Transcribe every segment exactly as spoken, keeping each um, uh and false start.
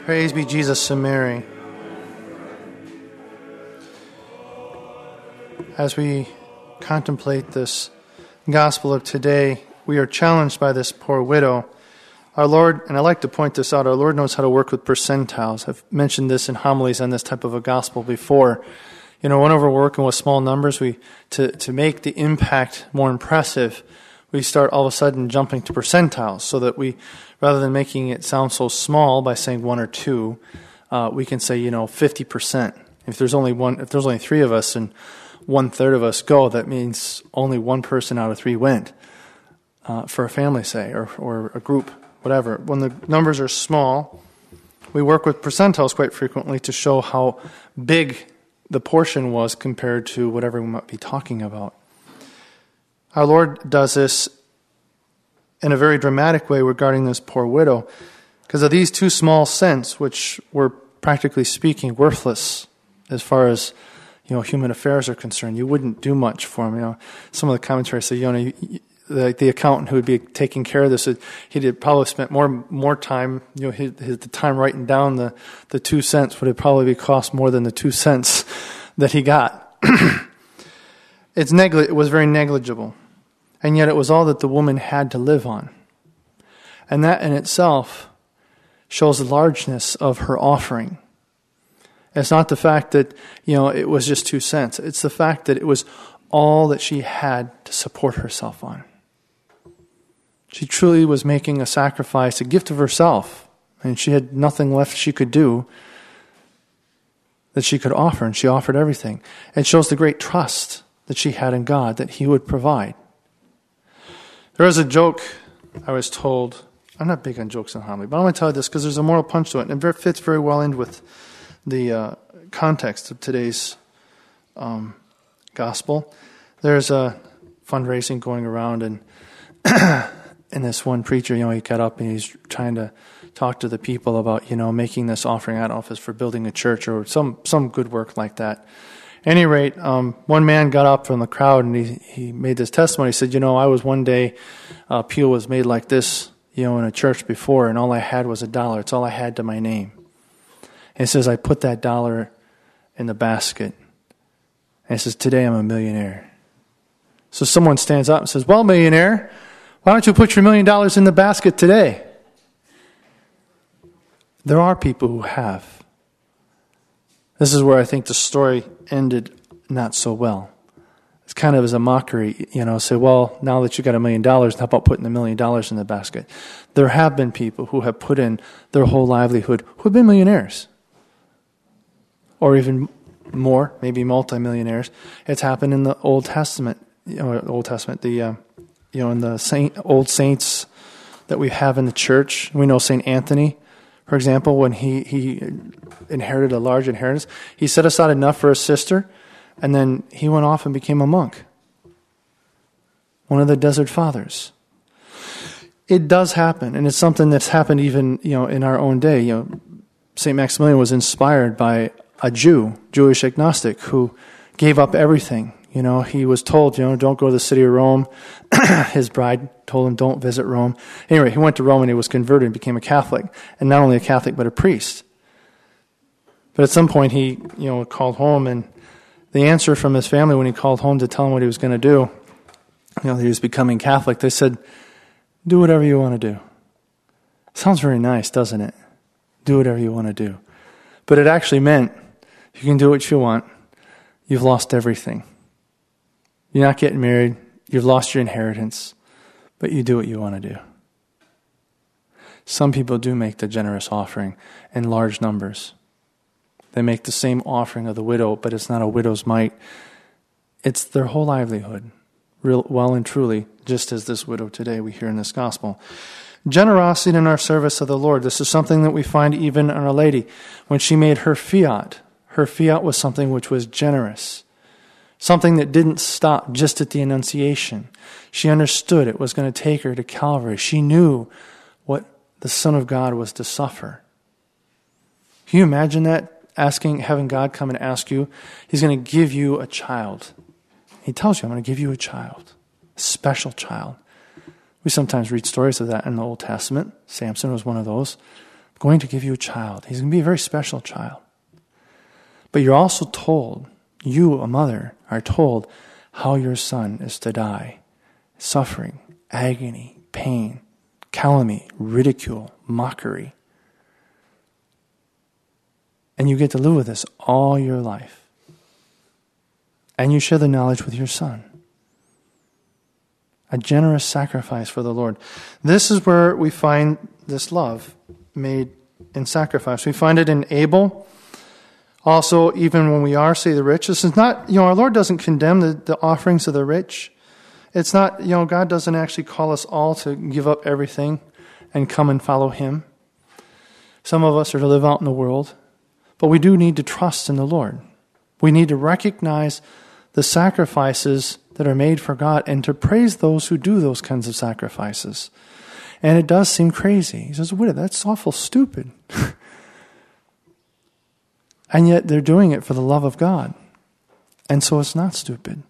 Praise be Jesus and Mary. As we contemplate this gospel of today, we are challenged by this poor widow. Our Lord, and I like to point this out, our Lord knows how to work with percentiles. I've mentioned this in homilies on this type of a gospel before. You know, whenever we're working with small numbers, we to, to make the impact more impressive, we start all of a sudden jumping to percentiles so that we, rather than making it sound so small by saying one or two, uh, we can say, you know, fifty percent. If there's only one, if there's only three of us and one third of us go, that means only one person out of three went, uh, for a family, say, or, or a group, whatever. When the numbers are small, we work with percentiles quite frequently to show how big the portion was compared to whatever we might be talking about. Our Lord does this in a very dramatic way regarding this poor widow because of these two small cents, which were practically speaking worthless as far as, you know, human affairs are concerned. You wouldn't do much for them. You know, some of the commentaries say, you know, you, you, the, the accountant who would be taking care of this, he'd have probably spent more more time, you know, his, his, the time writing down the, the two cents would have probably cost more than the two cents that he got. It's negli- It was very negligible. And yet it was all that the woman had to live on. And that in itself shows the largeness of her offering. It's not the fact that, you know, it was just two cents. It's the fact that it was all that she had to support herself on. She truly was making a sacrifice, a gift of herself. And she had nothing left she could do that she could offer. And she offered everything. It shows the great trust that she had in God, that He would provide. There was a joke I was told. I'm not big on jokes in homily, but I'm going to tell you this because there's a moral punch to it, and it fits very well in with the uh, context of today's um, gospel. There's a fundraising going around, and and this one preacher, you know, he got up and he's trying to talk to the people about, you know, making this offering. I don't know if it's for building a church or some some good work like that. At any rate, um, one man got up from the crowd and he, he made this testimony. He said, you know, I was one day, uh, pew was made like this, you know, in a church before, and all I had was a dollar. It's all I had to my name. And he says, I put that dollar in the basket. And he says, today I'm a millionaire. So someone stands up and says, well, millionaire, why don't you put your million dollars in the basket today? There are people who have. This is where I think the story ended not so well. It's kind of as a mockery, you know, say, well, now that you got a million dollars, how about putting the million dollars in the basket? There have been people who have put in their whole livelihood who have been millionaires. Or even more, maybe multimillionaires. It's happened in the Old Testament, you know, Old Testament, the, uh, you know, in the saint, old saints that we have in the church. We know Saint Anthony, for example, when he, he inherited a large inheritance, he set aside enough for his sister, and then he went off and became a monk. One of the desert fathers. It does happen, and it's something that's happened even, you know, in our own day. You know, Saint Maximilian was inspired by a Jew, Jewish agnostic, who gave up everything. You know, he was told, you know, don't go to the city of Rome. His bride told him, don't visit Rome. Anyway, he went to Rome and he was converted and became a Catholic. And not only a Catholic, but a priest. But at some point he, you know, called home, and the answer from his family when he called home to tell him what he was going to do, you know, he was becoming Catholic, they said, do whatever you want to do. Sounds very nice, doesn't it? Do whatever you want to do. But it actually meant, you can do what you want, you've lost everything. You're not getting married, you've lost your inheritance, but you do what you want to do. Some people do make the generous offering in large numbers. They make the same offering of the widow, but it's not a widow's mite. It's their whole livelihood, real, well and truly, just as this widow today we hear in this gospel. Generosity in our service of the Lord. This is something that we find even in Our Lady. When she made her fiat, her fiat was something which was generous. Something that didn't stop just at the Annunciation. She understood it was going to take her to Calvary. She knew what the Son of God was to suffer. Can you imagine that? Asking, having God come and ask you, He's going to give you a child. He tells you, I'm going to give you a child. A special child. We sometimes read stories of that in the Old Testament. Samson was one of those. Of going to give you a child. He's going to be a very special child. But you're also told, you, a mother, are told how your son is to die. Suffering, agony, pain, calumny, ridicule, mockery. And you get to live with this all your life. And you share the knowledge with your son. A generous sacrifice for the Lord. This is where we find this love made in sacrifice. We find it in Abel. Also, even when we are, say, the rich. This is not, you know, our Lord doesn't condemn the, the offerings of the rich. It's not, you know, God doesn't actually call us all to give up everything and come and follow Him. Some of us are to live out in the world. But we do need to trust in the Lord. We need to recognize the sacrifices that are made for God and to praise those who do those kinds of sacrifices. And it does seem crazy. He says, wait, that's awful stupid. And yet they're doing it for the love of God. And so it's not stupid.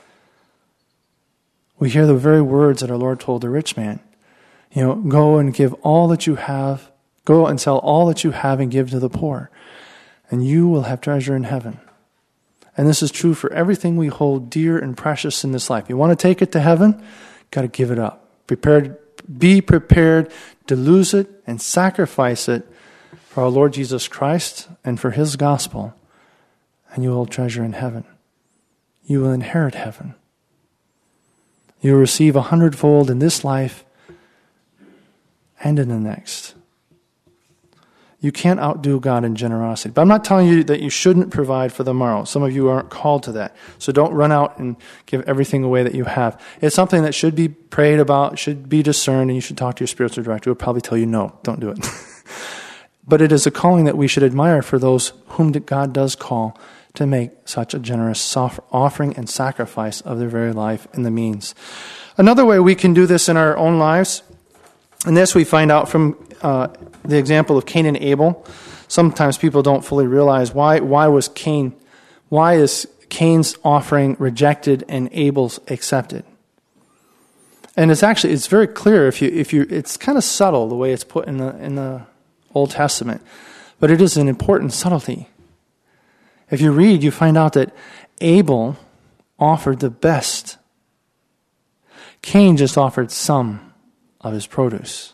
We hear the very words that our Lord told the rich man. You know, go and give all that you have. Go and sell all that you have and give to the poor. And you will have treasure in heaven. And this is true for everything we hold dear and precious in this life. You want to take it to heaven? Got to give it up. Prepared, be prepared to lose it and sacrifice it for our Lord Jesus Christ and for His gospel. And you will have treasure in heaven. You will inherit heaven. You will receive a hundredfold in this life and in the next. You can't outdo God in generosity. But I'm not telling you that you shouldn't provide for the morrow. Some of you aren't called to that. So don't run out and give everything away that you have. It's something that should be prayed about, should be discerned, and you should talk to your spiritual director. Who will probably tell you, no, don't do it. But it is a calling that we should admire for those whom God does call to make such a generous offering and sacrifice of their very life and the means. Another way we can do this in our own lives, and this we find out from uh, the example of Cain and Abel. Sometimes people don't fully realize why why was Cain, why is Cain's offering rejected and Abel's accepted? And it's actually it's very clear if you if you it's kind of subtle the way it's put in the in the Old Testament, but it is an important subtlety. If you read, you find out that Abel offered the best. Cain just offered some of his produce.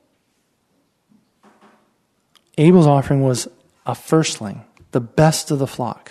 Abel's offering was a firstling, the best of the flock.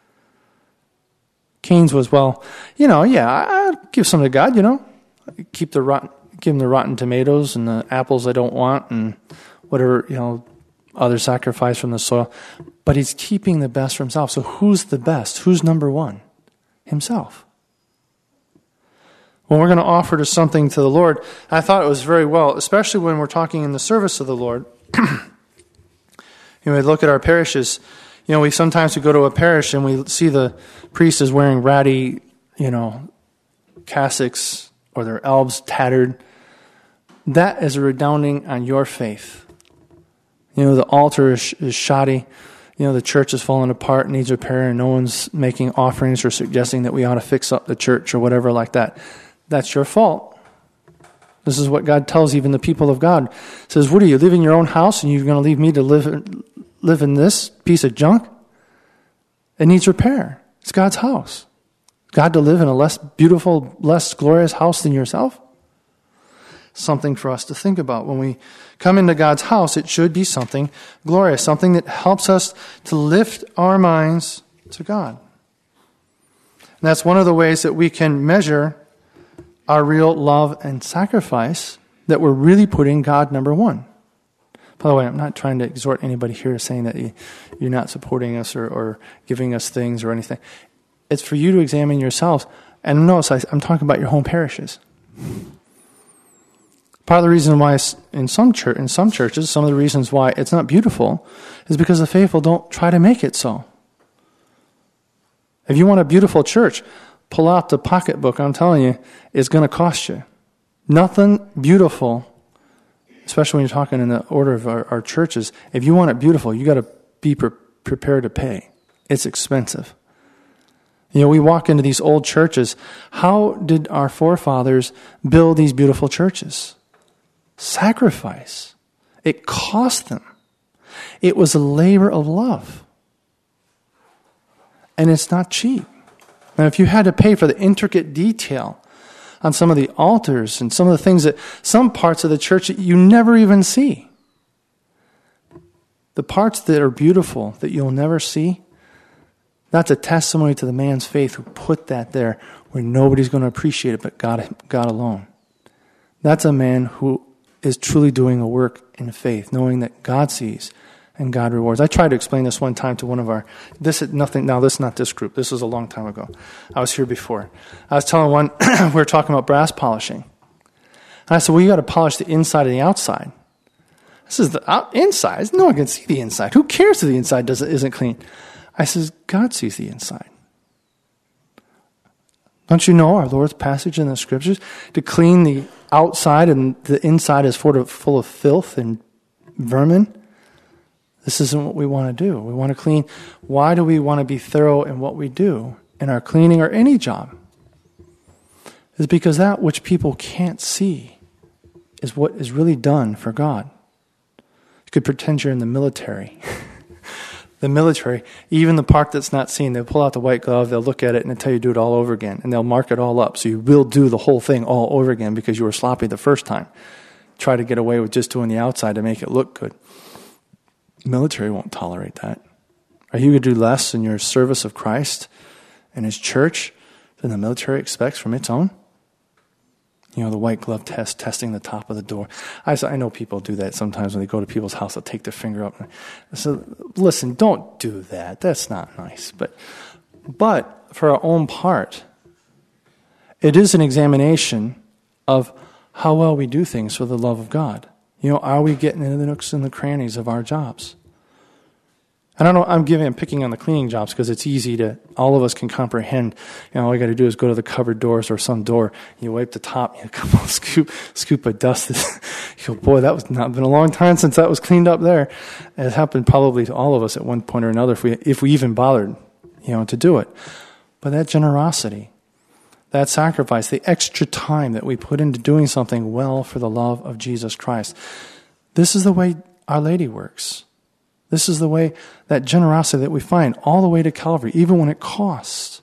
Cain's was, well, you know, yeah, I'll give some to God, you know. Keep the rotten, give him the rotten tomatoes and the apples I don't want and whatever, you know, other sacrifice from the soil. But he's keeping the best for himself. So who's the best? Who's number one? Himself. When we're going to offer to something to the Lord, I thought it was very well, especially when we're talking in the service of the Lord. You know, we look at our parishes. You know, we sometimes we go to a parish and we see the priest is wearing ratty, you know, cassocks or their albs tattered. That is a redounding on your faith. You know, the altar is, is shoddy. You know, the church is falling apart, needs repair, and no one's making offerings or suggesting that we ought to fix up the church or whatever like that. That's your fault. This is what God tells even the people of God. He says, what are you, live in your own house and you're going to leave me to live, live in this piece of junk? It needs repair. It's God's house. God to live in a less beautiful, less glorious house than yourself? Something for us to think about. When we come into God's house, it should be something glorious, something that helps us to lift our minds to God. And that's one of the ways that we can measure our real love and sacrifice, that we're really putting God number one. By the way, I'm not trying to exhort anybody here to saying that you, you're not supporting us or, or giving us things or anything. It's for you to examine yourselves. And notice, I, I'm talking about your home parishes. Part of the reason why in some church, in some churches, some of the reasons why it's not beautiful is because the faithful don't try to make it so. If you want a beautiful church, pull out the pocketbook, I'm telling you, it's going to cost you. Nothing beautiful, especially when you're talking in the order of our, our churches, if you want it beautiful, you got to be pre- prepared to pay. It's expensive. You know, we walk into these old churches. How did our forefathers build these beautiful churches? Sacrifice. It cost them. It was a labor of love. And it's not cheap. Now, if you had to pay for the intricate detail on some of the altars and some of the things that, some parts of the church that you never even see, the parts that are beautiful that you'll never see, that's a testimony to the man's faith who put that there where nobody's going to appreciate it but God, God alone. That's a man who is truly doing a work in faith, knowing that God sees and God rewards. I tried to explain this one time to one of our, this is nothing, now this is not this group, this was a long time ago. I was here before. I was telling one, we were talking about brass polishing. And I said, well, you got to polish the inside and the outside. This is the out, inside. No one can see the inside. Who cares if the inside doesn't, isn't clean? I says, God sees the inside. Don't you know our Lord's passage in the scriptures? To clean the outside and the inside is full of, full of filth and vermin. This isn't what we want to do. We want to clean. Why do we want to be thorough in what we do in our cleaning or any job? It's because that which people can't see is what is really done for God. You could pretend you're in the military. The military, even the part that's not seen, they'll pull out the white glove, they'll look at it and they'll tell you to do it all over again. And they'll mark it all up. So you will do the whole thing all over again because you were sloppy the first time. Try to get away with just doing the outside to make it look good. Military won't tolerate that. Are you going to do less in your service of Christ and His church than the military expects from its own? You know, the white glove test, testing the top of the door. I, I know people do that sometimes when they go to people's house, they'll take their finger up. So listen, don't do that. That's not nice. But, but for our own part, it is an examination of how well we do things for the love of God. You know, are we getting into the nooks and the crannies of our jobs? And I don't, I'm giving, I'm picking on the cleaning jobs because it's easy to, all of us can comprehend. You know, all you got to do is go to the cupboard doors or some door, you wipe the top, you come on, scoop, scoop of dust. You go, boy, that was not been a long time since that was cleaned up there. And it happened probably to all of us at one point or another if we, if we even bothered, you know, to do it. But that generosity, that sacrifice, the extra time that we put into doing something well for the love of Jesus Christ. This is the way Our Lady works. This is the way, that generosity that we find all the way to Calvary, even when it costs.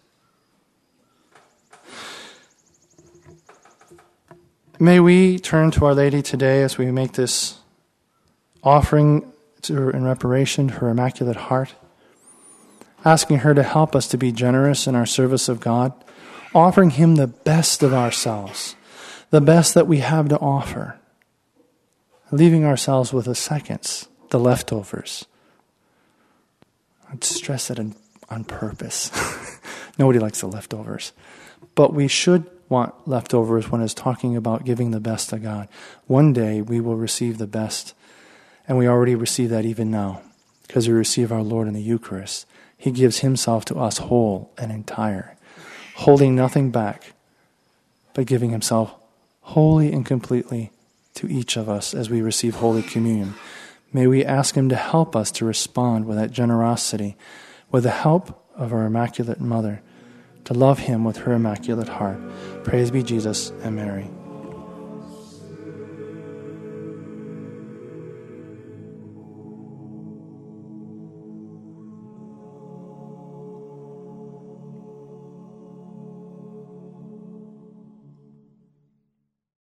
May we turn to Our Lady today as we make this offering to her in reparation to her Immaculate Heart, asking her to help us to be generous in our service of God, offering Him the best of ourselves, the best that we have to offer, leaving ourselves with the seconds, the leftovers. I'd stress that on, on purpose. Nobody likes the leftovers. But we should want leftovers when it's talking about giving the best to God. One day we will receive the best, and we already receive that even now, because we receive our Lord in the Eucharist. He gives Himself to us whole and entire, holding nothing back, but giving Himself wholly and completely to each of us as we receive Holy Communion. May we ask Him to help us to respond with that generosity, with the help of our Immaculate Mother, to love Him with her Immaculate Heart. Praise be Jesus and Mary.